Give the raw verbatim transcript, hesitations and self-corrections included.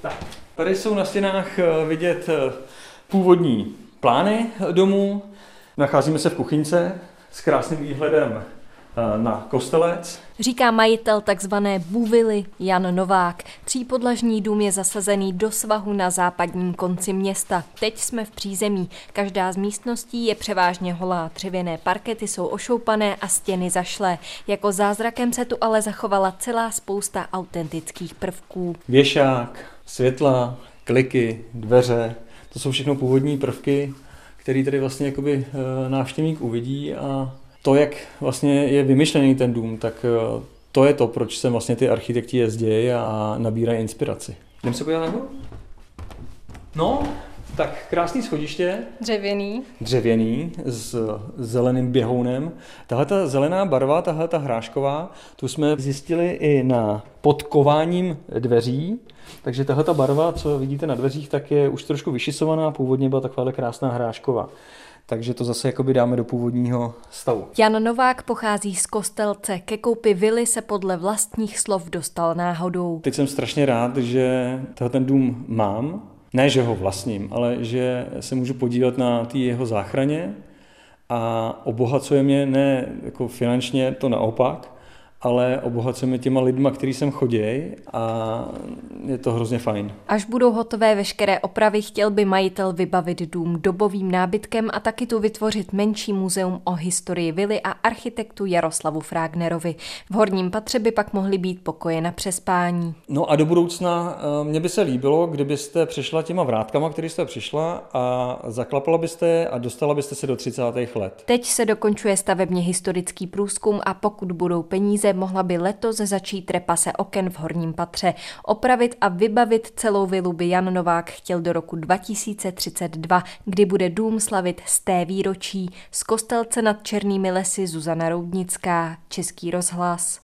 Tak, tady jsou na stěnách vidět původní plány domu. Nacházíme se v kuchyňce s krásným výhledem na Kostelec. Říká majitel takzvané Buvily Jan Novák. Třípodlažní dům je zasazený do svahu na západním konci města. Teď jsme v přízemí. Každá z místností je převážně holá. Dřevěné parkety jsou ošoupané a stěny zašlé. Jako zázrakem se tu ale zachovala celá spousta autentických prvků. Věšák, světla, kliky, dveře, to jsou všechno původní prvky, které tady vlastně jakoby návštěvník uvidí a to, jak vlastně je vymyšlený ten dům, tak to je to, proč sem vlastně ty architekti jezdí a nabírají inspiraci. Jdem se podívat nahoru? No, tak krásný schodiště. Dřevěný. Dřevěný s zeleným běhounem. Tahle ta zelená barva, tahle ta hrášková, tu jsme zjistili i na podkováním dveří. Takže tahle ta barva, co vidíte na dveřích, tak je už trošku vyšisovaná. Původně byla taková krásná hrášková. Takže to zase jakoby dáme do původního stavu. Jan Novák pochází z Kostelce. Ke koupi vily se podle vlastních slov dostal náhodou. Teď jsem strašně rád, že ten dům mám. Ne, že ho vlastním, ale že se můžu podílet na té jeho záchraně a obohacuje mě ne jako finančně, to naopak, ale obohacuje mě těma lidma, který sem chodí a je to hrozně fajn. Až budou hotové veškeré opravy, chtěl by majitel vybavit dům dobovým nábytkem a taky tu vytvořit menší muzeum o historii vily a architektu Jaroslavu Frágnerovi. V horním patře by pak mohly být pokoje na přespání. No a do budoucna mně by se líbilo, kdybyste přišla těma vrátkama, který jste přišla a zaklapala byste a dostala byste se do třicátých let. Teď se dokončuje stavebně historický průzkum a pokud budou peníze, mohla by letos začít repase oken v horním patře. Opravit a vybavit celou vilu by Jan Novák chtěl do roku dva tisíce třicet dva, kdy bude dům slavit sté výročí. Z Kostelce nad Černými lesy Zuzana Roudnická, Český rozhlas.